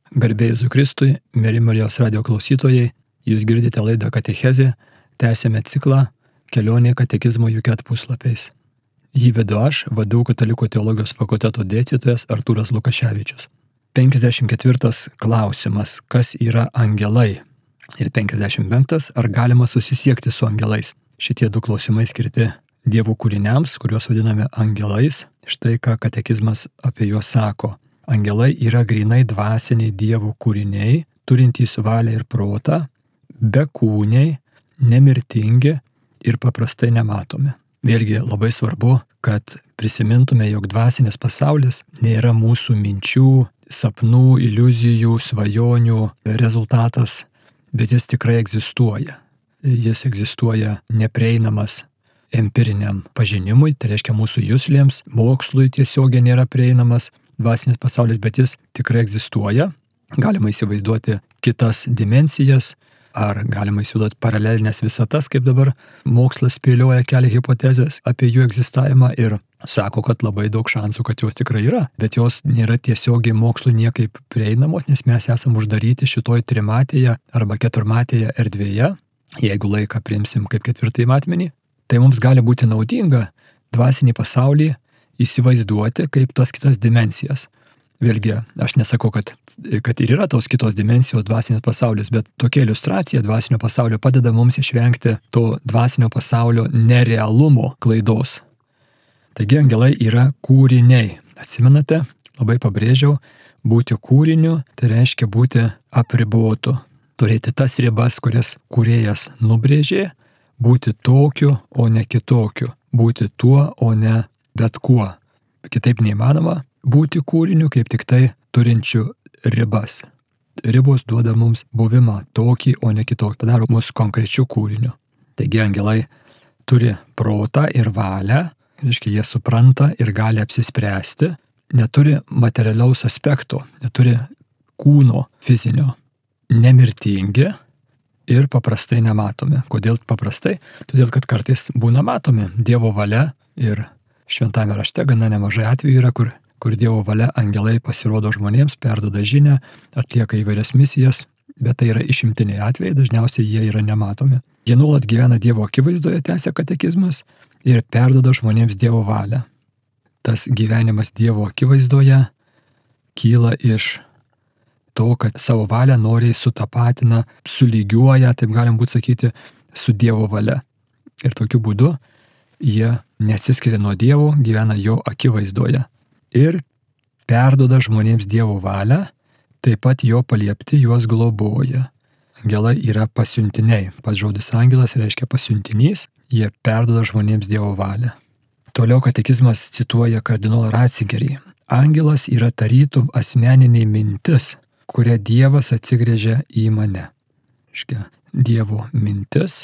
Garbė Jėzui Kristui, mieli Marijos radijo klausytojai, jūs girdite laidą Katechezė, tęsėme ciklą Kelionė katekizmo jokiat puslapiais. Jį vedu aš, VDU Katalikų teologijos fakulteto dėstytojas Artūras Lukaševičius. 54 klausimas, kas yra angelai? Ir 55, ar galima susisiekti su angelais? Šitie du klausimai skirti Dievo kūriniams, kuriuos vadiname angelais. Štai ką katekizmas apie juos sako. Angelai yra grynai dvasiniai Dievo kūriniai, turintys valią ir protą, bekūniai, nemirtingi ir paprastai nematomi. Vėlgi labai svarbu, kad prisimintume, jog dvasinis pasaulis nėra mūsų minčių, sapnų, iliuzijų, svajonių rezultatas, bet jis tikrai egzistuoja. Jis egzistuoja neprieinamas empiriniam pažinimui, tai reiškia mūsų juslėms, mokslui tiesiogiai nėra prieinamas dvasinis pasaulis, bet jis tikrai egzistuoja. Galima įsivaizduoti kitas dimensijas, ar galima įsivaizduoti paralelinės visatas, kaip dabar mokslas spėlioja, kelia hipotezės apie jų egzistavimą ir sako, kad labai daug šansų, kad jos tikrai yra, bet jos nėra tiesiogiai mokslui niekaip prieinamos, nes mes esame uždaryti šitoj trimatėje arba keturmatėje erdvėje. Jeigu laiką priimsim kaip ketvirtąjį matmenį, tai mums gali būti naudinga dvasinį pasaulį įsivaizduoti kaip tas kitas dimensijas. Vėlgi, aš nesakau, kad ir yra tos kitos dimensijos dvasinis pasaulis, bet tokia iliustracija dvasinio pasaulio padeda mums išvengti to dvasinio pasaulio nerealumo klaidos. Taigi angelai yra kūriniai. Atsimenate, labai pabrėžiau, būti kūriniu, tai reiškia būti apribotu. Turėti tas ribas, kurias kūrėjas nubrėžė, būti tokiu, o ne kitokiu. Būti tuo, o ne bet kuo. Kitaip neįmanoma būti kūriniu, kaip tik tai turinčiu ribas. Ribos duoda mums buvimą tokį, o ne kitokį. Padaro mus konkrečiu kūriniu. Taigi angelai turi protą ir valią, reiškia, jie supranta ir gali apsispręsti, neturi materialiaus aspekto, neturi kūno fizinio, nemirtingi ir paprastai nematomi. Kodėl paprastai? Todėl, kad kartais būna matomi Dievo valia ir Šventame rašte gana nemažai atvejų yra, kur Dievo valia angelai pasirodo žmonėms, perduoda žinią, atlieka įvairias misijas, bet tai yra išimtiniai atvejai, dažniausiai jie yra nematomi. Jie nuolat gyvena Dievo akivaizdoje, tęsia katekizmas ir perduoda žmonėms Dievo valią. Tas gyvenimas Dievo akivaizdoje kyla iš to, kad savo valią noriai sutapatina, sulygiuoja, taip galim būti sakyti, su Dievo valia. Ir tokiu būdu jie nesiskiria nuo Dievo, gyvena jo akivaizdoje. Ir perduoda žmonėms Dievo valią, taip pat jo paliepti juos globoja. Angelai yra pasiuntiniai. Pats žodis angelas reiškia pasiuntinys, jie perduoda žmonėms Dievo valią. Toliau katekizmas cituoja kardinolą Ratzingerį. Angelas yra tarytum asmeninė mintis, kuria Dievas atsigręžia į mane. Reiškia, Dievo mintis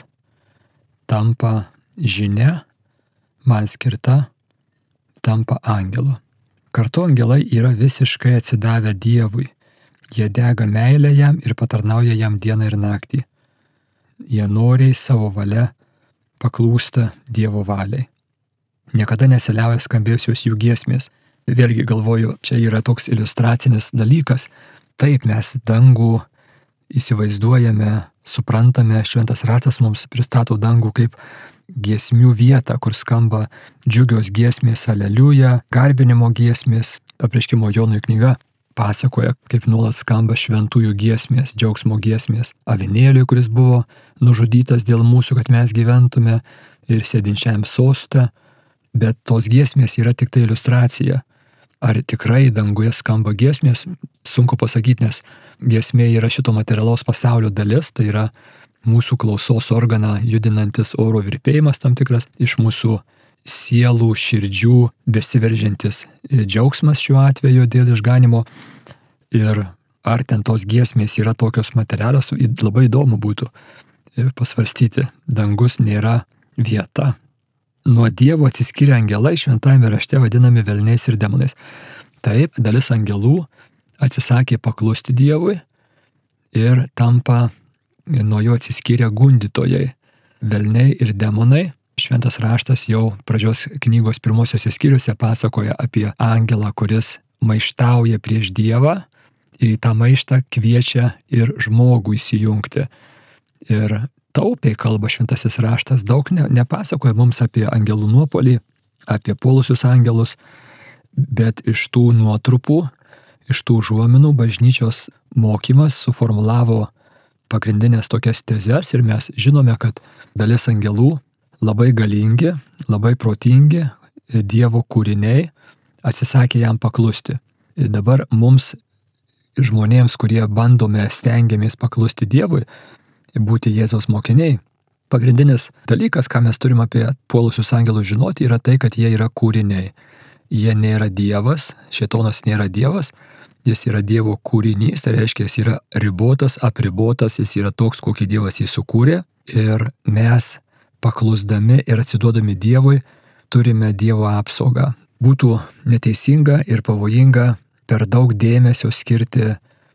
tampa žinia, man skirta, tampa angelu. Kartu angelai yra visiškai atsidavę Dievui. Jie dega meilę jam ir patarnauja jam dieną ir naktį. Jie noriai savo valia paklūsta Dievo valiai. Niekada nesiliauja skambėjusios jų giesmės. Vėlgi galvoju, čia yra toks iliustracinis dalykas. Taip, mes dangų įsivaizduojame, suprantame, šventas raštas mums pristato dangų kaip giesmių vietą, kur skamba džiugios giesmės aleliuja, garbinimo giesmės. Apreiškimo Jonui knyga pasakoja, kaip nuolat skamba šventųjų giesmės, džiaugsmo giesmės avinėliui, kuris buvo nužudytas dėl mūsų, kad mes gyventume, ir sėdinčiam soste, bet tos giesmės yra tik tai iliustracija. Ar tikrai danguje skamba giesmės? Sunku pasakyti, nes giesmė yra šito materialaus pasaulio dalis, tai yra mūsų klausos organą judinantis oro virpėjimas tam tikras, iš mūsų sielų, širdžių besiveržiantis džiaugsmas šiuo atveju dėl išganimo. Ir ar ten tos giesmės yra tokios materialios, labai įdomu būtų pasvarstyti. Dangus nėra vieta. Nuo Dievo atsiskyrę angelai šventajame rašte vadinami velniais ir demonais. Taip, dalis angelų atsisakė paklusti Dievui ir tampa nuo jo atsiskyrę gundytojai. Velniai ir demonai. Šventas raštas jau pradžios knygos pirmosiuose skyriuose pasakoja apie angelą, kuris maištauja prieš Dievą ir į tą maištą kviečia ir žmogų įsijungti. Ir taupiai kalba šventasis raštas, daug nepasakoja mums apie angelų nuopolį, apie puolusius angelus, bet iš tų nuotrupų, iš tų užuominų bažnyčios mokymas suformulavo pagrindinės tokias tezes ir mes žinome, kad dalis angelų labai galingi, labai protingi, Dievo kūriniai, atsisakė jam paklusti. Ir dabar mums, žmonėms, kurie bandome, stengiamės paklusti Dievui, būti Jėzaus mokiniai, pagrindinis dalykas, ką mes turim apie puolusius angelus žinoti, yra tai, kad jie yra kūriniai. Jie nėra Dievas, šėtonas nėra Dievas, jis yra Dievo kūrinys, tai reiškia, jis yra ribotas, apribotas, jis yra toks, kokį Dievas jį sukūrė. Ir mes, paklusdami ir atsiduodami Dievui, turime Dievo apsaugą. Būtų neteisinga ir pavojinga per daug dėmesio skirti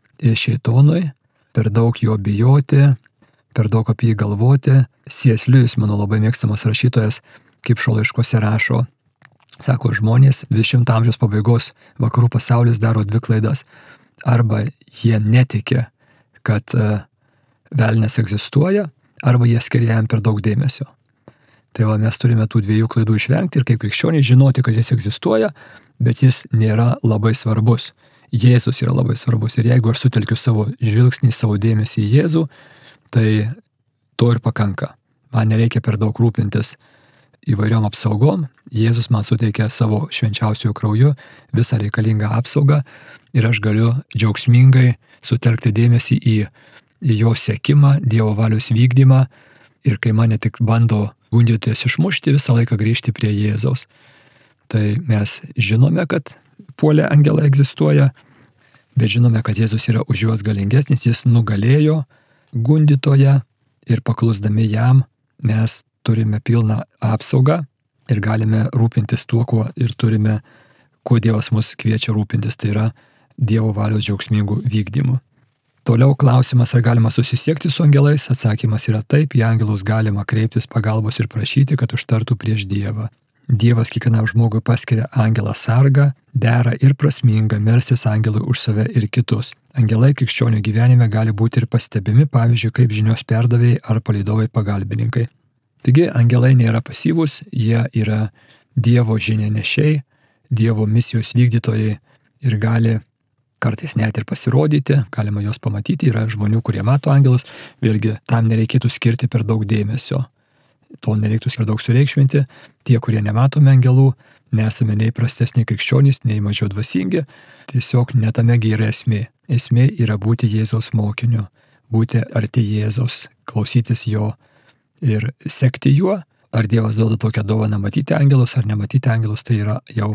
šėtonui, per daug jo bijoti, per daug apie jį galvoti. C.S. Lewis, mano labai mėgstamas rašytojas, kaip šio laiškuose rašo, sako, žmonės 20 amžiaus pabaigos vakarų pasaulis daro dvi klaidas. Arba jie netiki, kad velnias egzistuoja, arba jie skiria jam per daug dėmesio. Tai va, mes turime tų dviejų klaidų išvengti ir kaip krikščioniai žinoti, kad jis egzistuoja, bet jis nėra labai svarbus. Jėzus yra labai svarbus ir jeigu aš sutelkiu savo žvilgsnį, savo dėmesį į Jėzų, tai to ir pakanka. Man nereikia per daug rūpintis įvairiom apsaugom. Jėzus man suteikia savo švenčiausiųjų krauju visą reikalingą apsaugą ir aš galiu džiaugsmingai sutelkti dėmesį į jo sekimą, Dievo valios vykdymą ir kai mane tik bando gundytojas išmušti, visą laiką grįžti prie Jėzaus. Tai mes žinome, kad puolę angelai egzistuoja, bet žinome, kad Jėzus yra už juos galingesnis, jis nugalėjo gundytoją ir paklusdami jam mes turime pilną apsaugą ir galime rūpintis tuo, kuo Dievas mus kviečia rūpintis, tai yra Dievo valios džiaugsmingų vykdymų. Toliau klausimas, ar galima susisiekti su angelais? Atsakymas yra taip, į angelus galima kreiptis pagalbos ir prašyti, kad užtartų prieš Dievą. Dievas kiekvienam žmogui paskiria angelą sargą, dera ir prasminga melstis angelui už save ir kitus. Angelai krikščionių gyvenime gali būti ir pastebimi, pavyzdžiui, kaip žinios perdavėjai ar palydovai pagalbininkai. Taigi angelai nėra pasyvūs, jie yra Dievo žinianešiai, Dievo misijos vykdytojai ir gali kartais net ir pasirodyti, galima juos pamatyti, yra žmonių, kurie mato angelus, vėlgi tam nereikėtų skirti per daug dėmesio, to nereiktų per daug sureikšminti, tie, kurie nematome angelų, nesame nei prastesni krikščionys, nei mažiau dvasingi, tiesiog netamegi yra esmė. Esmė yra būti Jėzaus mokiniu, būti arti Jėzaus, klausytis jo ir sekti juo. Ar Dievas duoda tokią dovaną matyti angelus ar nematyti angelus, tai yra jau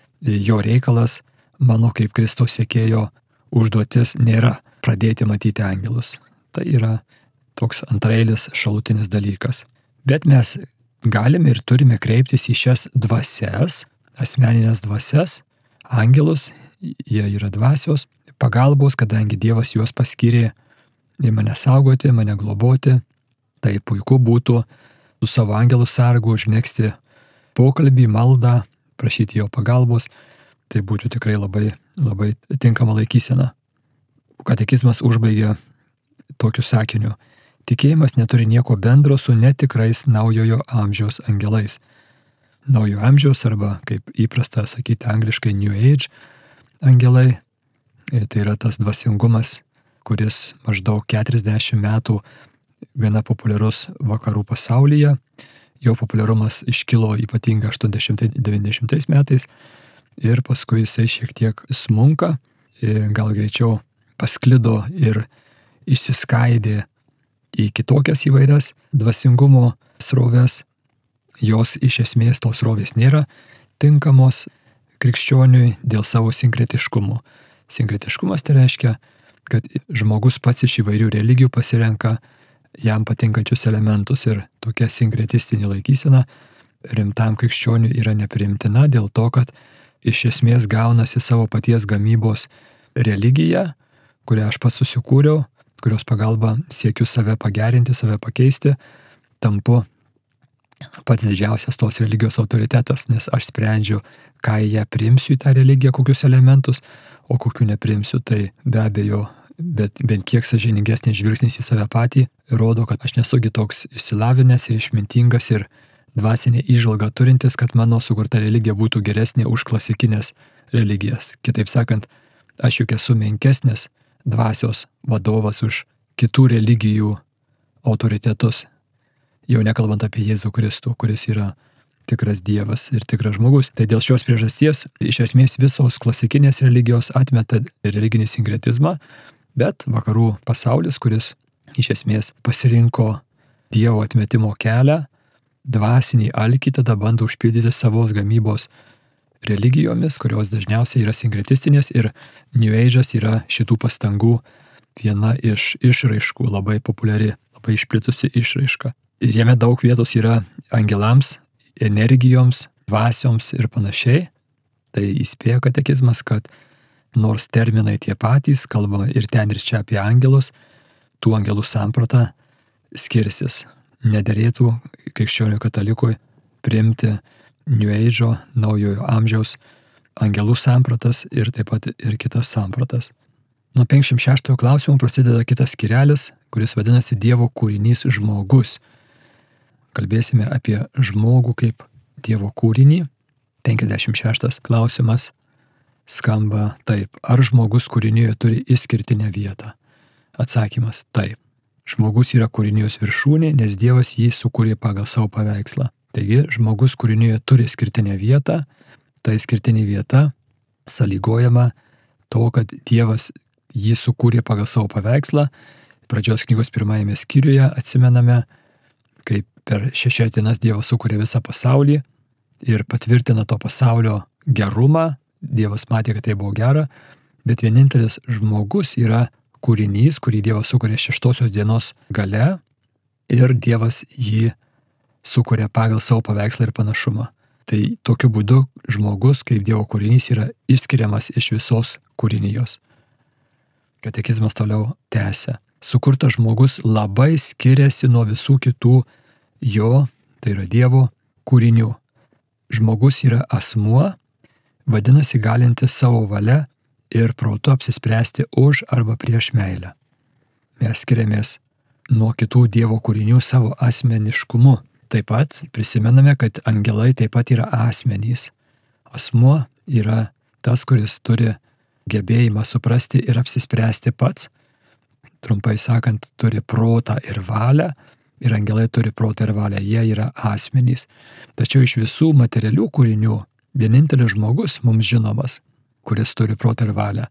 jo reikalas. Mano kaip Kristaus sekėjo užduotis nėra pradėti matyti angelus. Tai yra toks antraeilis šalutinis dalykas. Bet mes galime ir turime kreiptis į šias dvasias, asmeninės dvasias, angelus, jie yra dvasios, pagalbos, kadangi Dievas juos paskyrė mane saugoti, mane globoti. Tai puiku būtų su savo angelų sargu užmegzti pokalbį, maldą, prašyti jo pagalbos. Tai būtų tikrai labai, labai tinkama laikysena. Katekizmas užbaigia tokiu sakiniu. Tikėjimas neturi nieko bendro su netikrais naujojo amžiaus angelais. Naujojo amžiaus arba, kaip įprasta sakyti angliškai, New Age angelai. Tai yra tas dvasingumas, kuris maždaug 40 metų gana populiarus vakarų pasaulyje. Jo populiarumas iškilo ypatingai 80-90 metais. Ir paskui jisai šiek tiek smunka, gal greičiau pasklido ir išsiskaidė į kitokias įvairias dvasingumo sroves. Jos iš esmės tos srovės nėra tinkamos krikščioniui dėl savo sinkretiškumo. Sinkretiškumas tai reiškia, kad žmogus pats iš įvairių religijų pasirenka jam patinkančius elementus ir tokia sinkretistinė laikysena rimtam krikščioniui yra nepriimtina dėl to, kad iš esmės gaunasi savo paties gamybos religija, kurią aš pats susikūriau, kurios pagalba siekiu save pagerinti, save pakeisti, tampu pats didžiausias tos religijos autoritetas, nes aš sprendžiu, ką ją priimsiu į tą religiją, kokius elementus, o kokių nepriimsiu. Tai be abejo, bet bent kiek sąžiningesnis žvilgsnis į save patį rodo, kad aš nesugi toks išsilavinęs ir išmintingas ir dvasinė įžvalga turintis, kad mano sukurta religija būtų geresnė už klasikinės religijas. Kitaip sakant, aš juk esu menkesnis dvasios vadovas už kitų religijų autoritetus. Jau nekalbant apie Jėzų Kristų, kuris yra tikras Dievas ir tikras žmogus. Tai dėl šios priežasties iš esmės visos klasikinės religijos atmeta religinį sinkretizmą, bet vakarų pasaulis, kuris iš esmės pasirinko Dievo atmetimo kelią, dvasinį alkį tada bando užpildyti savos gamybos religijomis, kurios dažniausiai yra sinkretistinės, ir New Age'as yra šitų pastangų viena iš išraiškų, labai populiari, labai išplitusi išraiška. Ir jame daug vietos yra angelams, energijoms, dvasioms ir panašiai. Tai įspėja katekizmas, kad nors terminai tie patys, kalbama ir ten ir čia apie angelus, tų angelų samprata skirsis. Nederėtų krikščionių katalikui priimti New Age'o, naujojo amžiaus angelų sampratas ir taip pat ir kitas sampratas. Nuo 56 klausimo prasideda kitas skyrelis, kuris vadinasi Dievo kūrinys žmogus. Kalbėsime apie žmogų kaip Dievo kūrinį. 56 klausimas skamba taip. Ar žmogus kūrinijoje turi išskirtinę vietą? Atsakymas taip. Žmogus yra kūrinijos viršūnė, nes Dievas jį sukūrė pagal savo paveikslą. Taigi, žmogus kūrinijoje turi skirtinę vietą. Ta skirtinė vieta sąlygojama to, kad Dievas jį sukūrė pagal savo paveikslą. Pradžios knygos 1 skyriuje atsimename, kaip per 6 dienas Dievas sukūrė visą pasaulį ir patvirtina to pasaulio gerumą. Dievas matė, kad tai buvo gera, bet vienintelis žmogus yra kūrinys, kurį Dievas sukūrė 6 dienos gale ir Dievas jį sukūrė pagal savo paveikslą ir panašumą. Tai tokiu būdu žmogus kaip Dievo kūrinys yra išskiriamas iš visos kūrinijos. Katekizmas toliau tęsia. Sukurtas žmogus labai skiriasi nuo visų kitų jo, tai yra Dievo kūrinių. Žmogus yra asmuo, vadinasi galintis savo valia ir protu apsispręsti už arba prieš meilę. Mes skiriamės nuo kitų Dievo kūrinių savo asmeniškumu. Taip pat prisimename, kad angelai taip pat yra asmenys. Asmuo yra tas, kuris turi gebėjimą suprasti ir apsispręsti pats. Trumpai sakant, turi protą ir valią. Ir angelai turi protą ir valią, jie yra asmenys. Tačiau iš visų materialių kūrinių vienintelis žmogus mums žinomas, kuris turi protą ir valią.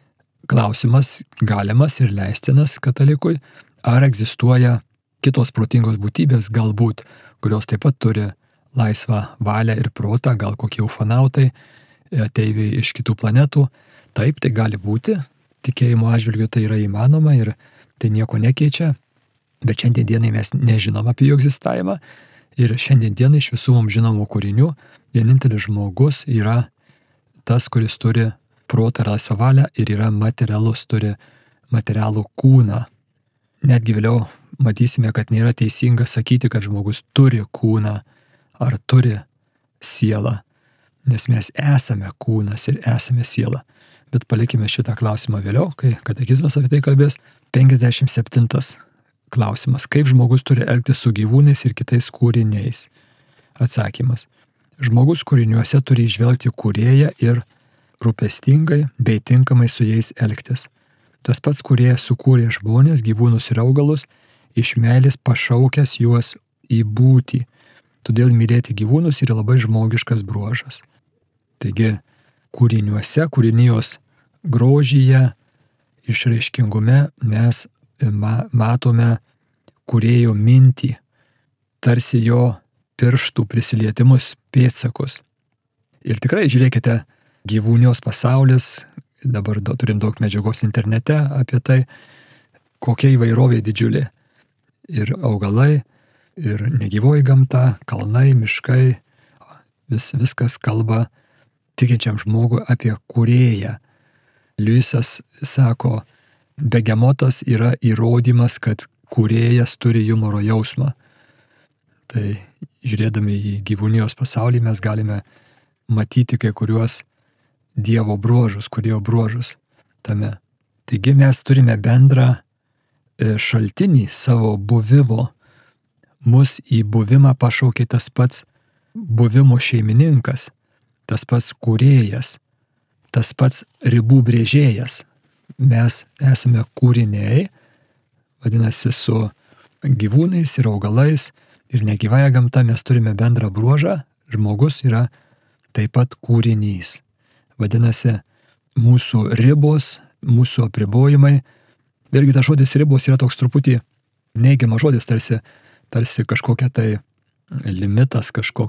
Klausimas galimas ir leistinas katalikui, ar egzistuoja kitos protingos būtybės galbūt, kurios taip pat turi laisvą valią ir protą, gal kokie ufonautai, ateiviai iš kitų planetų. Taip, tai gali būti, tikėjimo atžvilgiu tai yra įmanoma ir tai nieko nekeičia. Bet šiandien dienai mes nežinom apie jų egzistavimą ir šiandien dienai iš visų mums žinomų kūrinių vienintelis žmogus yra tas, kuris turi protą ir laisvą valią ir yra materialus, turi materialų kūną. Netgi vėliau matysime, kad nėra teisinga sakyti, kad žmogus turi kūną ar turi sielą, nes mes esame kūnas ir esame siela. Bet palikime šitą klausimą vėliau, kai katekizmas apie tai kalbės. 57 klausimas. Kaip žmogus turi elgtis su gyvūnais ir kitais kūriniais? Atsakymas. Žmogus kūriniuose turi įžvelgti kūrėją ir rūpestingai bei tinkamai su jais elgtis. Tas pats kūrėjas sukūrė žmonės, gyvūnus ir augalus, iš meilės pašaukęs juos į būtį. Todėl mylėti gyvūnus yra labai žmogiškas bruožas. Taigi, kūriniuose, kūrinijos grožyje, išraiškingume mes matome kūrėjo mintį, tarsi jo pirštų prisilietimus, pėdsakus. Ir tikrai žiūrėkite, gyvūnijos pasaulis, dabar turim daug medžiagos internete apie tai, kokia įvairovė didžiulė. Ir augalai, ir negyvoji gamta, kalnai, miškai, viskas kalba tikinčiam žmogui apie kūrėją. Liujisas sako, begemotas yra įrodymas, kad kūrėjas turi humoro jausmą. Tai žiūrėdami į gyvūnijos pasaulį mes galime matyti kai kuriuos Dievo bruožus, kūrėjo bruožus tame. Taigi mes turime bendrą šaltinį savo buvimo. Mus į buvimą pašaukė tas pats buvimo šeimininkas, tas pats kūrėjas, tas pats ribų brėžėjas. Mes esame kūriniai, vadinasi, su gyvūnais ir augalais ir negyvąja gamta mes turime bendrą bruožą, žmogus yra taip pat kūrinys. Vadinasi, mūsų ribos, mūsų apribojimai, vėlgi tas žodis ribos yra toks truputį neigiamas žodis, tarsi kažkokia tai limitas,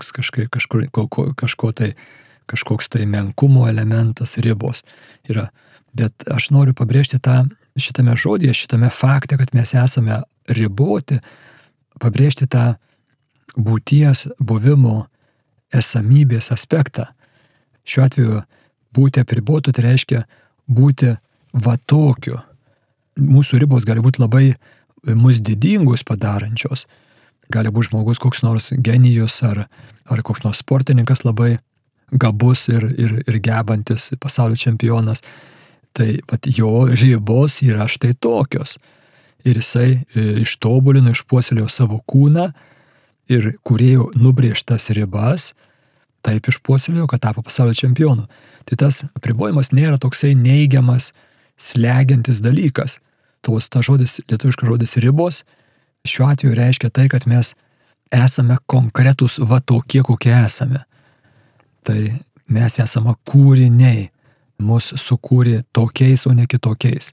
kažkoks tai menkumo elementas, ribos yra. Bet aš noriu pabrėžti šitame žodėje, šitame fakte, kad mes esame riboti, pabrėžti tą būties, buvimo, esamybės aspektą. Šiuo atveju būti apribotu tai reiškia būti va tokiu. Mūsų ribos gali būti labai mus didingus padarančios. Gali būti žmogus koks nors genijus ar koks nors sportininkas labai gabus ir gebantis, pasaulio čempionas. Tai jo ribos yra štai tokios. Ir jisai ištobulino, išpuoselėjo savo kūną ir kūrėjo nubrėžtas ribas, taip išpuoselėjo, kad tapo pasaulio čempionu. Tai tas apribojimas nėra toksai neigiamas, slegiantis dalykas. Tas žodis, lietuviškas žodis ribos, šiuo atveju reiškia tai, kad mes esame konkretūs va tokie, kokie esame. Tai mes esame kūriniai, mus sukūrė tokiais, o ne kitokiais.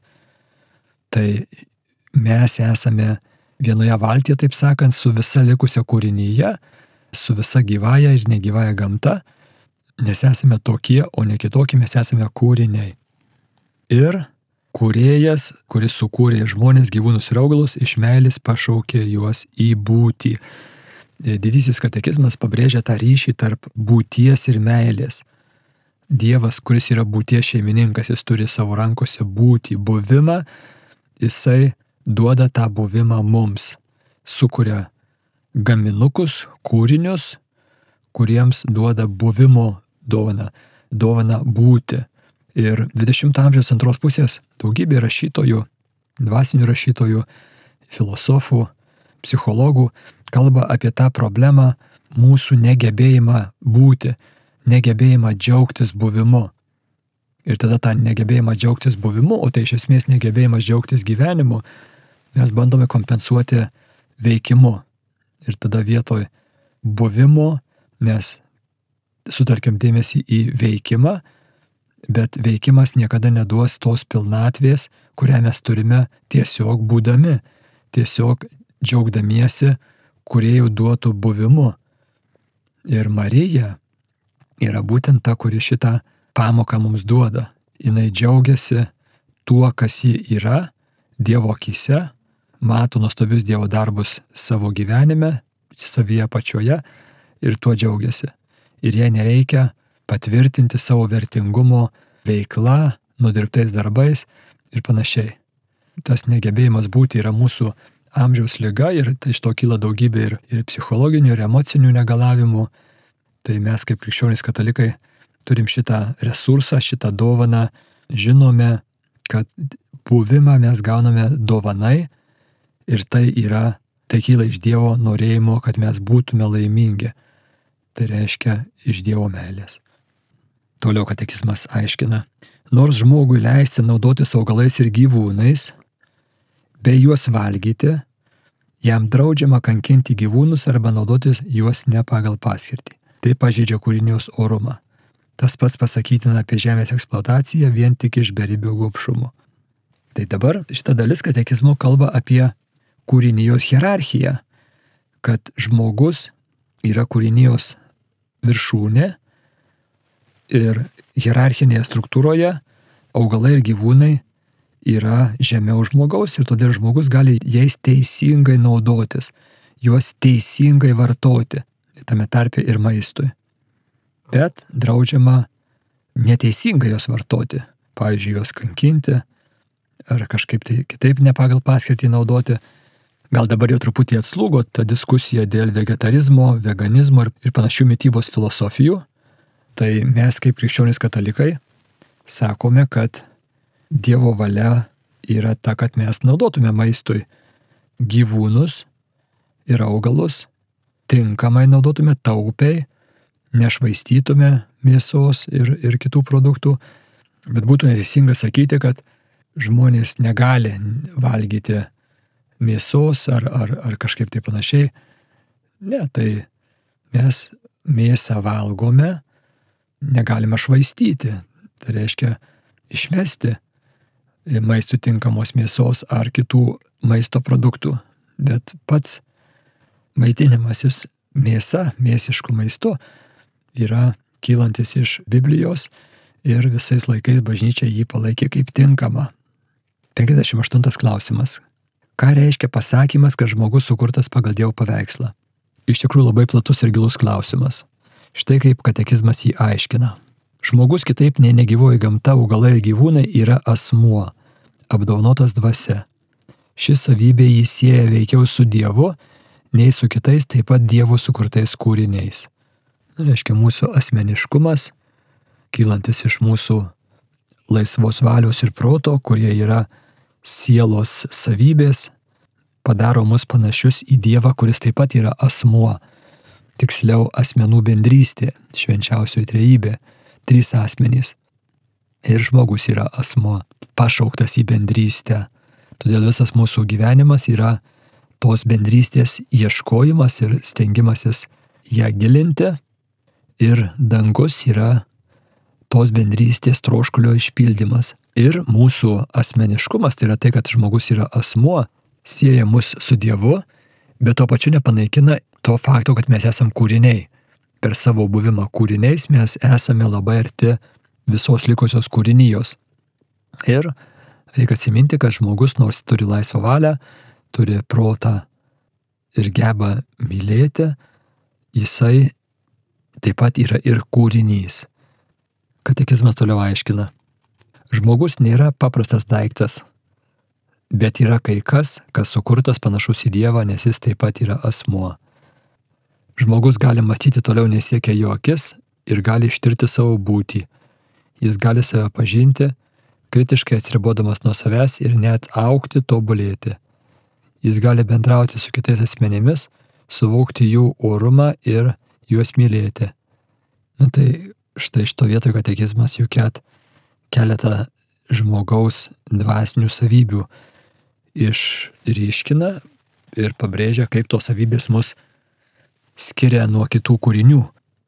Tai mes esame vienoje valtyje, taip sakant, su visa likusia kūrinyje, su visa gyvąja ir negyvąja gamta, nes esame tokie, o ne kitokie, mes esame kūriniai. Ir kūrėjas, kuris sukūrė žmonės, gyvūnus ir augalus, iš meilės pašaukė juos į būtį. Didysis katekizmas pabrėžia tą ryšį tarp būties ir meilės. Dievas, kuris yra būties šeimininkas, jis turi savo rankose būtį, buvimą, jisai duoda tą buvimą mums, sukuria gaminukus, kūrinius, kuriems duoda buvimo dovaną būti. Ir 20 amžiaus antros pusės daugybė rašytojų, dvasinių rašytojų, filosofų, psichologų kalba apie tą problemą mūsų negebėjimą būti, negebėjimą džiaugtis buvimu. Ir tada tą negebėjimą džiaugtis buvimu, o tai iš esmės negebėjimas džiaugtis gyvenimu, mes bandome kompensuoti veikimu. Ir tada vietoj buvimo mes sutelkiam dėmesį į veikimą, bet veikimas niekada neduos tos pilnatvės, kurią mes turime tiesiog būdami, tiesiog džiaugdamiesi kūrėjų duotų buvimu. Ir Marija yra būtent ta, kuri šitą pamoką mums duoda. Jinai džiaugiasi tuo, kas ji yra, Dievo akyse, mato nuostabius Dievo darbus savo gyvenime, savyje pačioje ir tuo džiaugiasi. Ir jai nereikia patvirtinti savo vertingumo veikla, nudirbtais darbais ir panašiai. Tas negebėjimas būti yra mūsų amžiaus liga ir tai iš to kyla daugybė ir psichologinių, ir emocinių negalavimų. Tai mes kaip krikščionys katalikai turim šitą resursą, šitą dovaną, žinome, kad buvimą mes gauname dovanai ir tai kyla iš Dievo norėjimo, kad mes būtume laimingi. Tai reiškia iš Dievo meilės. Toliau katekizmas aiškina, nors žmogui leisti naudotis augalais ir gyvūnais, bei juos valgyti, jam draudžiama kankinti gyvūnus arba naudotis juos ne pagal paskirtį. Tai pažeidžia kūrinijos orumą. Tas pats pasakytina apie žemės eksploataciją vien tik iš beribio gobšumo. Tai dabar šita dalis katekizmo kalba apie kūrinijos hierarchiją, kad žmogus yra kūrinijos viršūnė ir hierarchinėje struktūroje augalai ir gyvūnai yra žemiau žmogaus ir todėl žmogus gali jais teisingai naudotis, juos teisingai vartoti, tame tarpe ir maistui. Bet draudžiama neteisingai juos vartoti, pavyzdžiui, juos kankinti ar kažkaip tai kitaip ne pagal paskirtį naudoti. Gal dabar jau truputį atslūgo ta diskusija dėl vegetarizmo, veganizmo ir panašių mitybos filosofijų. Tai mes kaip krikščionys katalikai sakome, kad Dievo valia yra ta, kad mes naudotume maistui gyvūnus ir augalus, tinkamai naudotume taupiai, nešvaistytume mėsos ir kitų produktų, bet būtų neteisinga sakyti, kad žmonės negali valgyti mėsos ar kažkaip tai panašiai. Ne, tai mes mėsą valgome, negalime švaistyti. Tai reiškia išmesti maistų tinkamos mėsos ar kitų maisto produktų. Bet pats maitinimasis mėsa, mėsišku maistu yra kylantis iš Biblijos ir visais laikais bažnyčia jį palaikė kaip tinkamą. 58 klausimas. Ką reiškia pasakymas, kad žmogus sukurtas pagal Dievo paveikslą? Iš tikrųjų labai platus ir gilus klausimas. Štai kaip katekizmas jį aiškina. Žmogus kitaip nei negyvoji gamta, augalai ir gyvūnai yra asmuo, apdovanotas dvasia. Ši savybė jį sieja veikiau su Dievu, nei su kitais taip pat Dievo sukurtais kūriniais. Reiškia mūsų asmeniškumas, kylantis iš mūsų laisvos valios ir proto, kurie yra sielos savybės, padaro mus panašius į Dievą, kuris taip pat yra asmuo. Tiksliau asmenų bendrystė, švenčiausioji trejybė, 3 asmenys. Ir žmogus yra asmuo, pašauktas į bendrystę. Todėl visas mūsų gyvenimas yra tos bendrystės ieškojimas ir stengimasis ją gilinti. Ir dangus yra tos bendrystės troškulio išpildymas. Ir mūsų asmeniškumas, tai yra tai, kad žmogus yra asmuo, sieja mus su Dievu, bet tuo pačiu nepanaikina to fakto, kad mes esam kūriniai. Per savo buvimą kūriniais mes esame labai arti visos likusios kūrinijos. Ir reikia atsiminti, kad žmogus nors turi laisvą valią, turi protą ir geba mylėti, jisai taip pat yra ir kūrinys. Katekizmas toliau aiškina. Žmogus nėra paprastas daiktas, bet yra kai kas sukurtas panašus į Dievą, nes jis taip pat yra asmuo. Žmogus gali matyti toliau nesiekia jo akis ir gali ištirti savo būtį. Jis gali save pažinti, kritiškai atsiribodamas nuo savęs ir net augti, tobulėti. Jis gali bendrauti su kitais asmenimis, suvokti jų orumą ir juos mylėti. Na tai štai šito vietoje katekizmas juk keletą žmogaus dvasinių savybių išryškina ir pabrėžia, kaip tos savybės mus skiria nuo kitų kūrinių.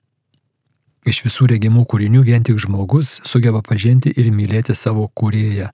Iš visų regimų kūrinių vien tik žmogus sugeba pažinti ir mylėti savo kūrėją,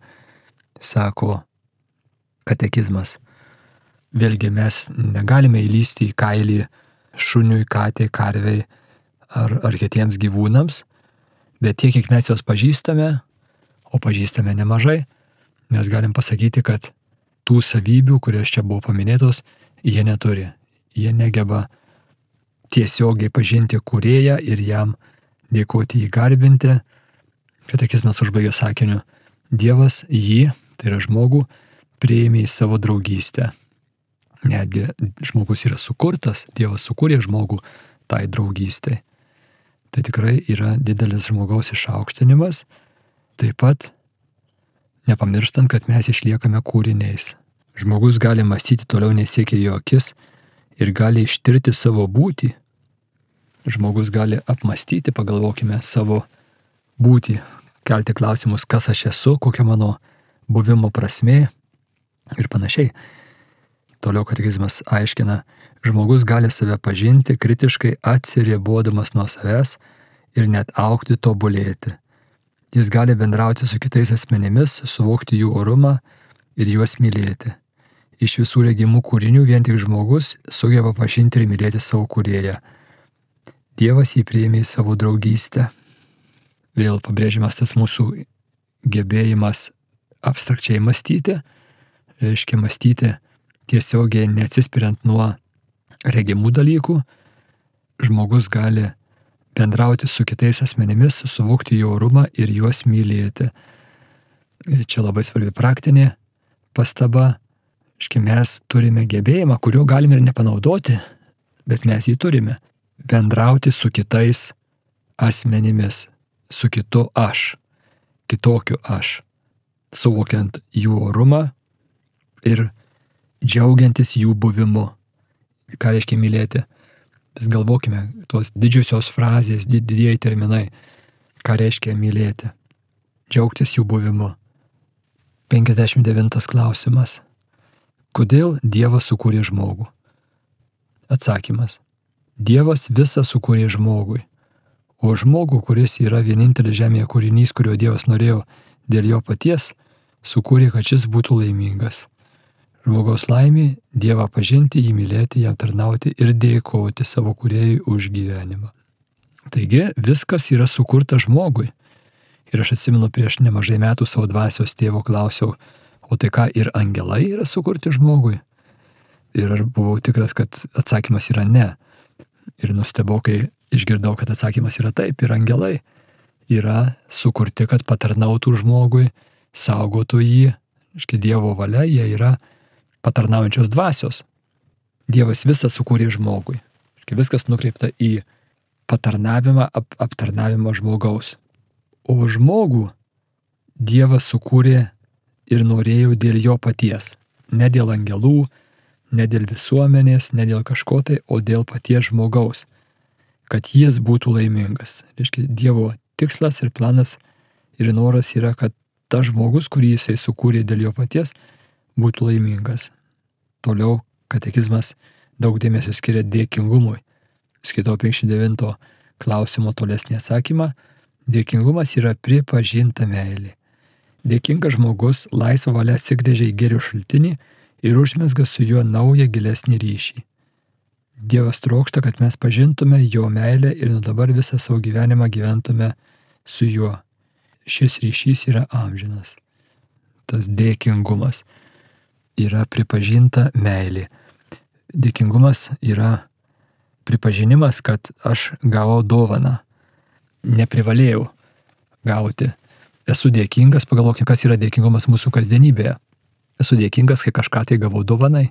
sako katekizmas. Vėlgi mes negalime įlysti į kailį šuniui, katei, karvei ar kitiems gyvūnams, bet tiek, kiek mes juos pažįstame, o pažįstame nemažai, mes galim pasakyti, kad tų savybių, kurios čia buvo paminėtos, jie neturi. Jie negeba tiesiogiai pažinti kūrėją ir jam dėkoti jį garbinti. Katekizmas užbaigė sakiniu, Dievas jį, tai yra žmogų, priėmė į savo draugystę. Netgi žmogus yra sukurtas, Dievas sukūrė žmogų tai draugystei. Tai tikrai yra didelis žmogaus išaukštinimas, taip pat nepamirštant, kad mes išliekame kūriniais. Žmogus gali mąstyti toliau nesiekia jo akis ir gali ištirti savo būtį. Žmogus gali apmastyti, pagalvokime, savo būtį, kelti klausimus, kas aš esu, kokia mano buvimo prasmė ir panašiai. Toliau katekizmas aiškina, žmogus gali save pažinti, kritiškai atsiribodamas nuo savęs ir net augti, tobulėti. Jis gali bendrauti su kitais asmenimis, suvokti jų orumą ir juos mylėti. Iš visų regimų kūrinių vien tik žmogus sugeba pažinti ir mylėti savo kūrėją. Dievas jį priėmė į savo draugystę. Vėl pabrėžiamas tas mūsų gebėjimas abstrakčiai mąstyti, reiškia mąstyti tiesiogiai neatsispiriant nuo regimų dalykų. Žmogus gali bendrauti su kitais asmenimis, suvokti jų orumą ir juos mylėti. Čia labai svarbi praktinė pastaba. Reiškia, mes turime gebėjimą, kurio galime ir nepanaudoti, bet mes jį turime. Bendrauti su kitais asmenimis, su kitu aš. kitokiu aš, suvokiant jų orumą ir džiaugiantis jų buvimu. Ką reiškia mylėti? Vis galvokime, tos didžiosios frazės, didieji terminai. Ką reiškia mylėti? Džiaugtis jų buvimu. 59 klausimas. Kodėl Dievas sukūrė žmogų? Atsakymas. Dievas visą sukūrė žmogui. O žmogų, kuris yra vienintelis žemėje kūrinys, kurio Dievas norėjo dėl jo paties, sukūrė, kad šis būtų laimingas. Žmogaus laimė – Dievą pažinti, jį mylėti, jam tarnauti ir dėkoti savo kūrėjui už gyvenimą. Taigi viskas yra sukurta žmogui. Ir aš atsimenu, prieš nemažai metų savo dvasios tėvo klausiau, o tai ką, ir angelai yra sukurti žmogui? Ir aš buvau tikras, kad atsakymas yra ne. Ir nustebau, kai išgirdau, kad atsakymas yra taip, ir angelai yra sukurti, kad patarnautų žmogui, saugotų jį. Iški Dievo valia, jie yra patarnaujančios dvasios. Dievas visą sukūrė žmogui. Iški viskas nukreipta į patarnavimą, aptarnavimą žmogaus. O žmogų Dievas sukūrė ir norėjo dėl jo paties. Ne dėl angelų, ne dėl visuomenės, ne dėl kažko tai, o dėl paties žmogaus. Kad jis būtų laimingas. Reiškia, Dievo tikslas ir planas ir noras yra, kad tas žmogus, kurį jisai sukūrė dėl jo paties, būtų laimingas. Toliau katekizmas daug dėmesio skiria dėkingumui. Skaitau 59 klausimo tolesnį atsakymą. Dėkingumas yra pripažinta meilė. Dėkingas žmogus laisvą valią atsigręžia į gėrio šaltinį ir užmezga su juo naują gilesnį ryšį. Dievas trokšta, kad mes pažintume jo meilę ir nuo dabar visą savo gyvenimą gyventume su juo. Šis ryšys yra amžinas. Tas dėkingumas yra pripažinta meilė. Dėkingumas yra pripažinimas, kad aš gavau dovaną. Neprivalėjau gauti. Esu dėkingas, pagalvokime, kas yra dėkingumas mūsų kasdienybėje. Esu dėkingas, kai kažką tai gavau dovanai.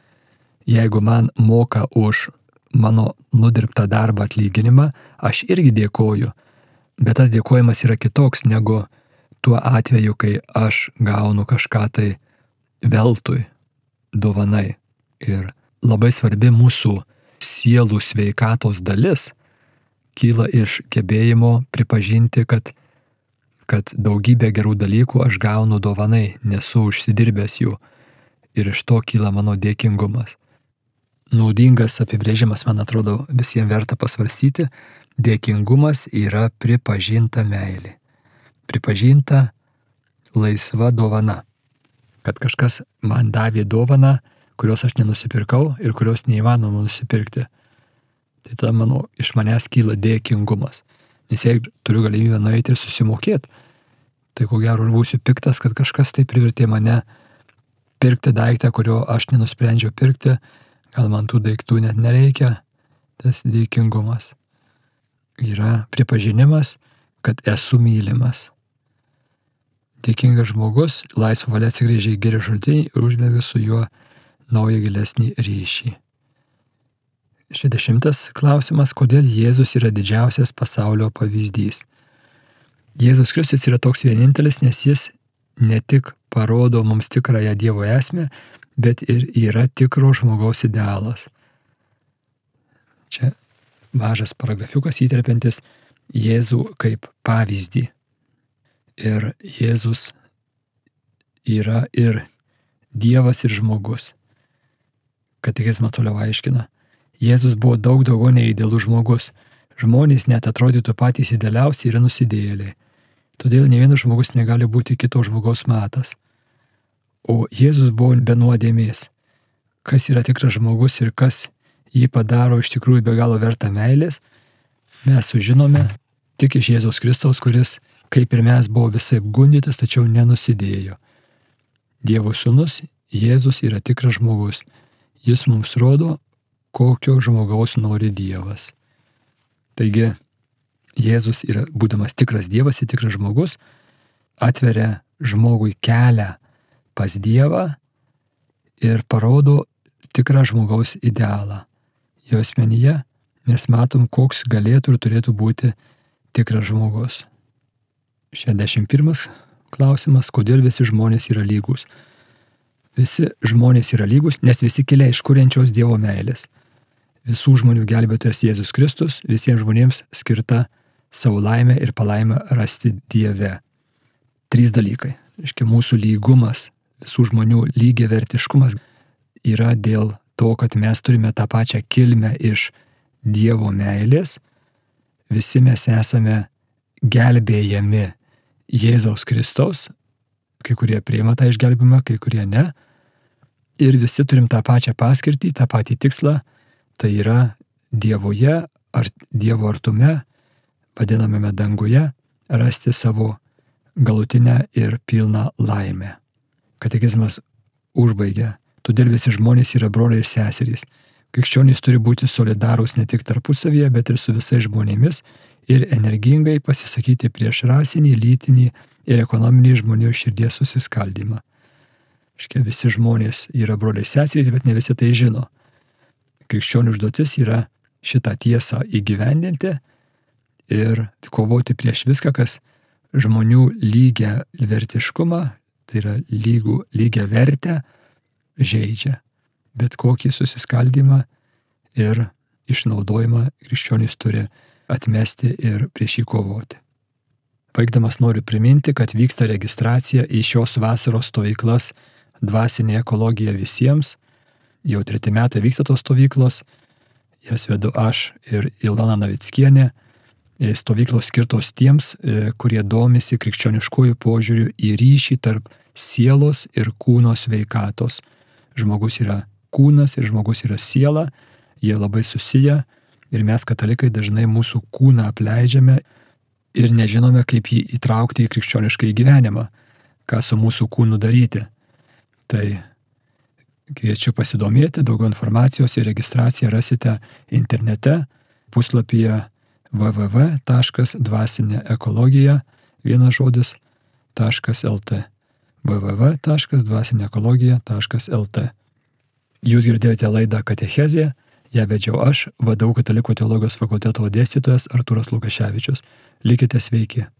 Jeigu man moka už mano nudirbtą darbą atlyginimą, aš irgi dėkoju. Bet tas dėkojimas yra kitoks negu tuo atveju, kai aš gaunu kažką tai veltui, dovanai. Ir labai svarbi mūsų sielų sveikatos dalis kyla iš gebėjimo pripažinti, kad daugybę gerų dalykų aš gaunu dovanai, nesu užsidirbęs jų. Ir iš to kyla mano dėkingumas. Naudingas apibrėžimas, man atrodo, visiems verta pasvarstyti. Dėkingumas yra pripažinta meilė. Pripažinta laisva dovana. Kad kažkas man davė dovaną, kurios aš nenusipirkau ir kurios neįmanoma nusipirkti. Tai tada iš manęs kyla dėkingumas. Nes jeigu turiu galimybę nueiti ir susimokėti, tai ko gero būsiu piktas, kad kažkas tai privertė mane pirkti daiktą, kurio aš nenusprendžiau pirkti, gal man tų daiktų net nereikia. Tas dėkingumas yra pripažinimas, kad esu mylimas. Dėkingas žmogus laisvą valią atsigręžia į gėrio šaltinį ir užmezga su juo naują gilesnį ryšį. 60 klausimas, kodėl Jėzus yra didžiausias pasaulio pavyzdys. Jėzus Kristus yra toks vienintelis, nes jis ne tik parodo mums tikrąją Dievo esmę, bet ir yra tikro žmogaus idealas. Čia mažas paragrafiukas įterpiantis Jėzų kaip pavyzdį. Ir Jėzus yra ir Dievas, ir žmogus. Katekizmas toliau aiškina. Jėzus buvo daug daugiau nei idealus žmogus. Žmonės net atrodytų patys idealiausi yra nusidėjėliai. Todėl ne vienas žmogus negali būti kito žmogaus matas. O Jėzus buvo be nuodėmės. Kas yra tikras žmogus ir kas jį padaro iš tikrųjų be galo vertą meilės, mes sužinome tik iš Jėzaus Kristaus, kuris, kaip ir mes, buvo visai gundytas, tačiau nenusidėjo. Dievo sūnus Jėzus yra tikras žmogus. Jis mums rodo, kokio žmogaus nori Dievas. Taigi, Jėzus yra, būdamas tikras Dievas ir tikras žmogus, atveria žmogui kelią pas Dievą ir parodo tikrą žmogaus idealą. Jo asmenyje mes matom, koks galėtų ir turėtų būti tikras žmogus. 61 klausimas. Kodėl visi žmonės yra lygūs? Visi žmonės yra lygūs, nes visi kilę iš kuriančios Dievo meilės. Visų žmonių gelbėtojas Jėzus Kristus visiems žmonėms skirta savo laimę ir palaimę rasti Dieve. 3 dalykai. Reiškia, mūsų lygumas, visų žmonių lygiavertiškumas yra dėl to, kad mes turime tą pačią kilmę iš Dievo meilės. Visi mes esame gelbėjami Jėzaus Kristaus. Kai kurie priima tą išgelbimą, kai kurie ne. Ir visi turim tą pačią paskirtį, tą patį tikslą. Tai yra Dievoje ar Dievo artume, vadinamame danguje, rasti savo galutinę ir pilną laimę. Katekizmas užbaigia. Todėl visi žmonės yra broliai ir seserys. Krikščionys turi būti solidarūs ne tik tarpusavyje, bet ir su visais žmonėmis ir energingai pasisakyti prieš rasinį, lytinį ir ekonominį žmonių širdies susiskaldymą. Reiškia, visi žmonės yra broliai seserys, bet ne visi tai žino. Krikščionių užduotis yra šitą tiesą įgyvendinti ir kovoti prieš viską, kas žmonių lygia vertiškumą, tai yra lygia vertę, žeidžia. Bet kokį susiskaldymą ir išnaudojimą krikščionys turi atmesti ir prieš jį kovoti. Baigdamas noriu priminti, kad vyksta registracija į šios vasaros stovyklas Dvasinė ekologija visiems. Jau 3 metai vyksta tos stovyklos, jas vedu aš ir Ilona Navickienė. Stovyklos skirtos tiems, kurie domisi krikščioniškųjų požiūrių į ryšį tarp sielos ir kūno sveikatos. Žmogus yra kūnas ir žmogus yra siela, jie labai susiję ir mes katalikai dažnai mūsų kūną apleidžiame ir nežinome, kaip jį įtraukti į krikščionišką gyvenimą, ką su mūsų kūnu daryti. Tai kviečiu pasidomėti, daugiau informacijos ir registraciją rasite internete puslapyje www.dvasineekologija.lt www.dvasineekologija.lt. Jūs girdėjote laidą Katechezė, ją vedžiau aš, VDU Katalikų teologijos fakulteto dėstytojas Artūras Lukaševičius. Likite sveiki.